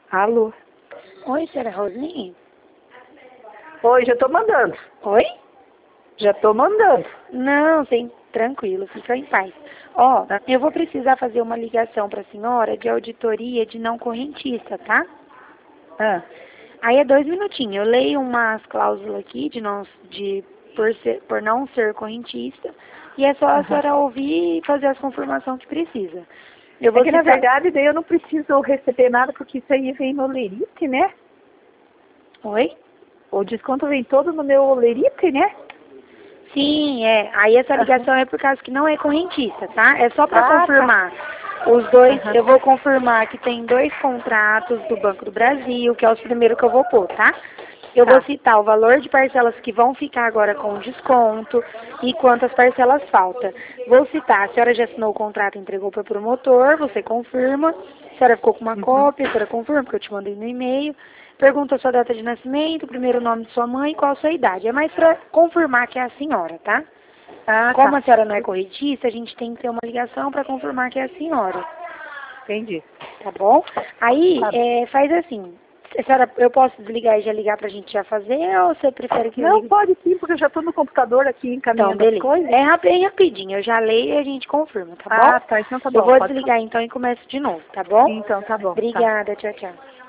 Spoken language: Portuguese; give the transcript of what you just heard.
Alô? Oi, senhora Rosine? Oi, já tô mandando. Oi? Já tô mandando. Não, tranquilo, fica em paz. Ó, eu vou precisar fazer uma ligação para a senhora de auditoria de não correntista, tá? Ah, Aí é 2 minutinhos. Eu leio umas cláusulas aqui por não ser correntista e é só a aham. senhora ouvir e fazer as confirmações que precisa. Eu É vou que, na citar... verdade, daí eu não preciso receber nada, porque isso aí vem no Olerite, né? Oi? O desconto vem todo no meu Olerite, né? Sim, é. Aí essa Aham. ligação é por causa que não é correntista, tá? É só para Ah, tá. confirmar. Os dois, Aham. eu vou confirmar que tem 2 contratos do Banco do Brasil, que é os primeiros que eu vou pôr, tá? Eu vou Tá. citar o valor de parcelas que vão ficar agora com desconto e quantas parcelas faltam. Vou citar, a senhora já assinou o contrato e entregou para o promotor, você confirma. A senhora ficou com uma Uhum. cópia, a senhora confirma, porque eu te mandei no e-mail. Pergunta a sua data de nascimento, o primeiro nome de sua mãe e qual a sua idade. É mais para confirmar que é a senhora, tá? Ah, Como tá. a senhora não é corretista, a gente tem que ter uma ligação para confirmar que é a senhora, Entendi. tá bom? Aí, Tá bom. faz assim. A senhora, eu posso desligar e já ligar pra gente já fazer ou você prefere que eu Não, ligue? pode sim, porque eu já tô no computador aqui Então, encaminhando as beleza. coisas. É bem rapidinho, eu já leio e a gente confirma, tá bom? Ah, tá. Então tá Eu bom. vou Pode falar. desligar então e começo de novo, tá bom? Então tá bom. Tá. Obrigada, tchau, tchau.